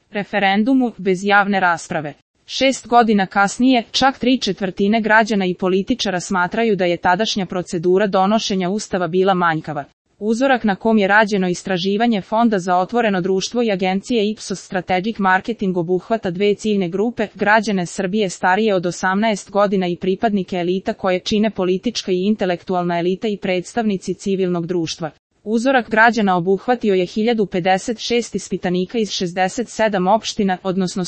referendumu, bez javne rasprave. 6 godina kasnije, čak 3/4 građana i političara smatraju da je tadašnja procedura donošenja Ustava bila manjkava. Uzorak na kom je rađeno istraživanje Fonda za otvoreno društvo i agencije Ipsos Strategic Marketing obuhvata dve ciljne grupe, građane Srbije starije od 18 godina i pripadnike elita koje čine politička i intelektualna elita i predstavnici civilnog društva. Uzorak građana obuhvatio je 1056 ispitanika iz 67 opština, odnosno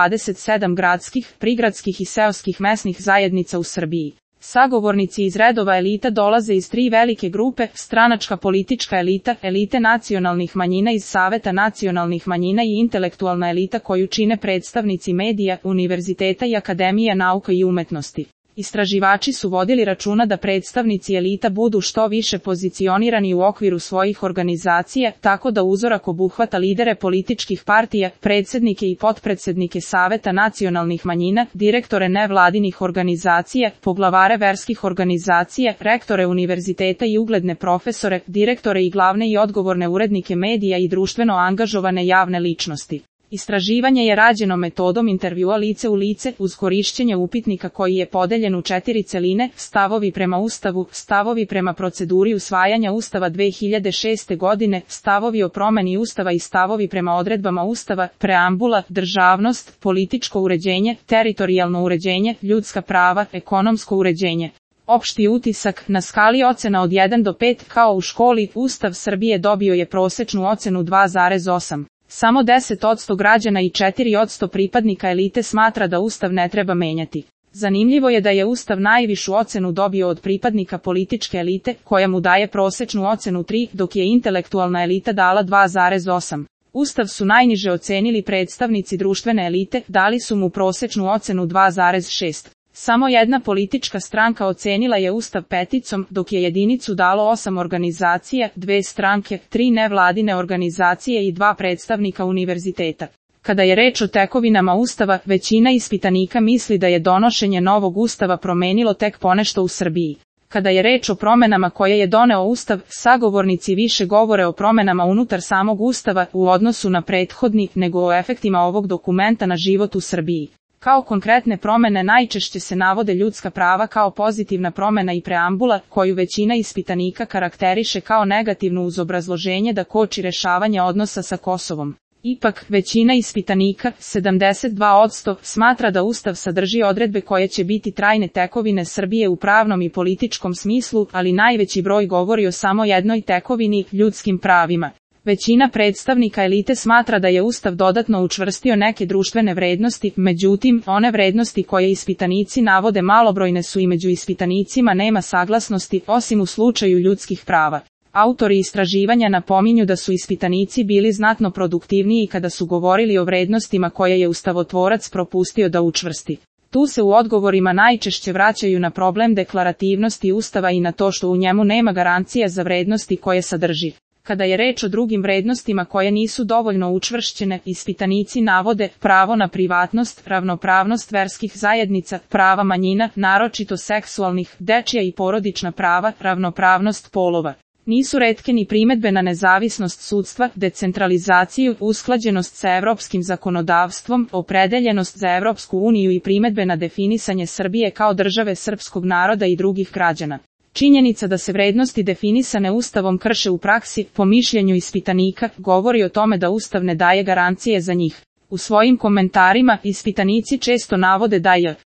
127 gradskih, prigradskih i seoskih mesnih zajednica u Srbiji. Sagovornici iz redova elita dolaze iz tri velike grupe: stranačka politička elita, elite nacionalnih manjina iz Saveta nacionalnih manjina i intelektualna elita koju čine predstavnici medija, univerziteta i akademija nauka i umetnosti. Istraživači su vodili računa da predstavnici elita budu što više pozicionirani u okviru svojih organizacija, tako da uzorak obuhvata lidere političkih partija, predsednike i potpredsednike Saveta nacionalnih manjina, direktore nevladinih organizacija, poglavare verskih organizacija, rektore univerziteta i ugledne profesore, direktore i glavne i odgovorne urednike medija i društveno angažovane javne ličnosti. Istraživanje je rađeno metodom intervjua lice u lice uz korišćenje upitnika koji je podeljen u 4 celine: stavovi prema Ustavu, stavovi prema proceduri usvajanja Ustava 2006. godine, stavovi o promeni Ustava i stavovi prema odredbama Ustava, preambula, državnost, političko uređenje, teritorijalno uređenje, ljudska prava, ekonomsko uređenje. Opšti utisak: na skali ocena od 1 do 5, kao u školi, Ustav Srbije dobio je prosečnu ocenu 2,8. Samo 10% građana i 4% pripadnika elite smatra da Ustav ne treba menjati. Zanimljivo je da je Ustav najvišu ocenu dobio od pripadnika političke elite, koja mu daje prosečnu ocenu 3, dok je intelektualna elita dala 2,8. Ustav su najniže ocenili predstavnici društvene elite, dali su mu prosečnu ocenu 2,6. Samo jedna politička stranka ocenila je Ustav 5, dok je jedinicu dalo 8 organizacija, 2 stranke, 3 nevladine organizacije i 2 predstavnika univerziteta. Kada je reč o tekovinama Ustava, većina ispitanika misli da je donošenje novog Ustava promenilo tek ponešto u Srbiji. Kada je reč o promenama koje je doneo Ustav, sagovornici više govore o promenama unutar samog Ustava u odnosu na prethodni, nego o efektima ovog dokumenta na život u Srbiji. Kao konkretne promene najčešće se navode ljudska prava kao pozitivna promena i preambula, koju većina ispitanika karakteriše kao negativnu uz obrazloženje da koči rešavanje odnosa sa Kosovom. Ipak, većina ispitanika, 72%, smatra da Ustav sadrži odredbe koje će biti trajne tekovine Srbije u pravnom i političkom smislu, ali najveći broj govori o samo jednoj tekovini, ljudskim pravima. Većina predstavnika elite smatra da je Ustav dodatno učvrstio neke društvene vrednosti, međutim, one vrednosti koje ispitanici navode malobrojne su i među ispitanicima nema saglasnosti, osim u slučaju ljudskih prava. Autori istraživanja napominju da su ispitanici bili znatno produktivniji kada su govorili o vrednostima koje je ustavotvorac propustio da učvrsti. Tu se u odgovorima najčešće vraćaju na problem deklarativnosti Ustava i na to što u njemu nema garancija za vrednosti koje sadrži. Kada je reč o drugim vrednostima koje nisu dovoljno učvršćene, ispitanici navode pravo na privatnost, ravnopravnost verskih zajednica, prava manjina, naročito seksualnih, dečija i porodična prava, ravnopravnost polova. Nisu retke ni primedbe na nezavisnost sudstva, decentralizaciju, usklađenost sa evropskim zakonodavstvom, opredeljenost za Evropsku uniju i primedbe na definisanje Srbije kao države srpskog naroda i drugih građana. Činjenica da se vrednosti definisane Ustavom krše u praksi, po mišljenju ispitanika, govori o tome da Ustav ne daje garancije za njih. U svojim komentarima, ispitanici često navode da je